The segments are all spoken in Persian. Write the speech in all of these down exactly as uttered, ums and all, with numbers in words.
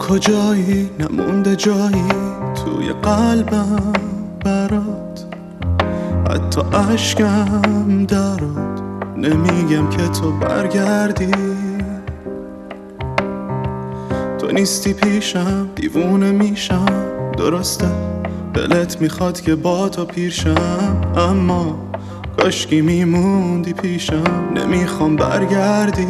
کجایی نمونده جایی توی قلبم برات، حتی عشقم درات. نمیگم که تو برگردی، تو نیستی پیشم دیوونه میشم. درسته دلت میخواد که با تو پیرشم، اما کاشکی میموندی پیشم. نمیخوام برگردی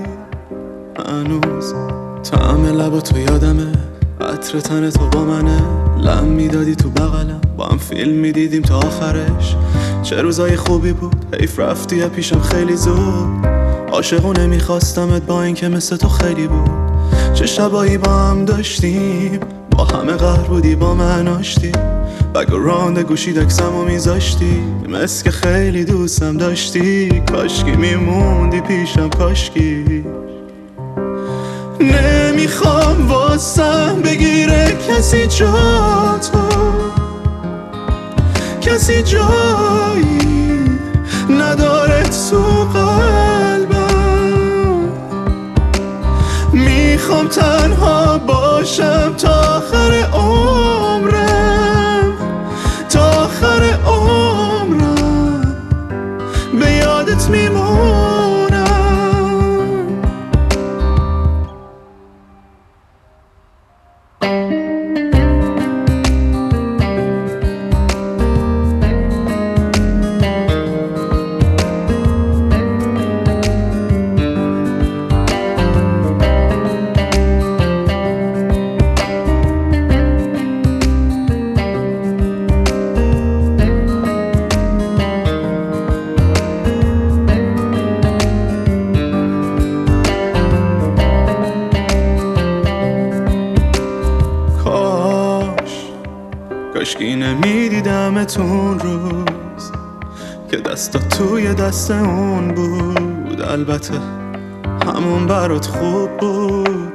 هنوز. طعم لب تو یادمه، عطر تن تو با منه. لم میدادی تو بغلم، با هم فیلم میدیدیم تا آخرش. چه روزای خوبی بود، حیف رفتی پیشم خیلی زود. عاشقونه میخواستمت با این که مثل تو خیلی بود. چه شبایی با هم داشتیم، با همه قهر بودی با من آشتی. بگراند گوشی دکسم و میذاشتی، مثل که خیلی دوستم داشتی. کاشکی میموندی پیشم، کاشکی. نمیخوام واسم بگیره کسی جاتو، کسی جایی نداره تو قلبم. میخوام تنها باشم تا آخر عمرم، تا آخر عمرم به یادت میمونم. کاشکی نمیدیدمتون روز که دستا توی دست اون بود. البته همون برات خوب بود،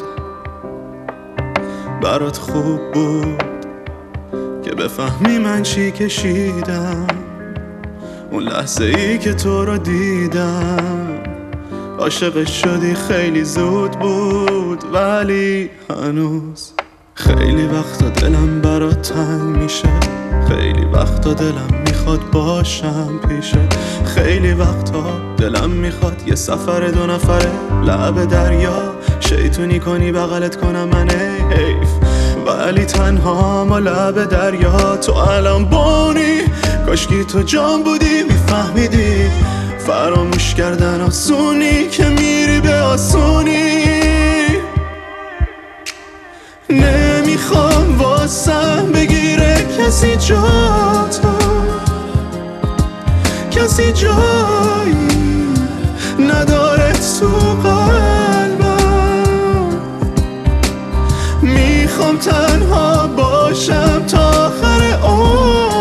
برات خوب بود که بفهمی من چی کشیدم اون لحظه ای که تو رو دیدم. عاشقش شدی خیلی زود بود، ولی هنوز خیلی وقتا دلم برات تنگ میشه. خیلی وقتا دلم میخواد باشم پیشه. خیلی وقتا دلم میخواد یه سفر دو نفره لب دریا شیطونی کنی بغلت کنم من حیف. ولی تنها ما لب دریا تو الان بونی. کاشکی تو جان بودی میفهمیدی فراموش کردن آسونی که میری به آسونی. نمیخوام واسم بگیره کسی جاتو، کسی جایی نداره تو قلبم. میخوام تنها باشم تا آخر عمرم،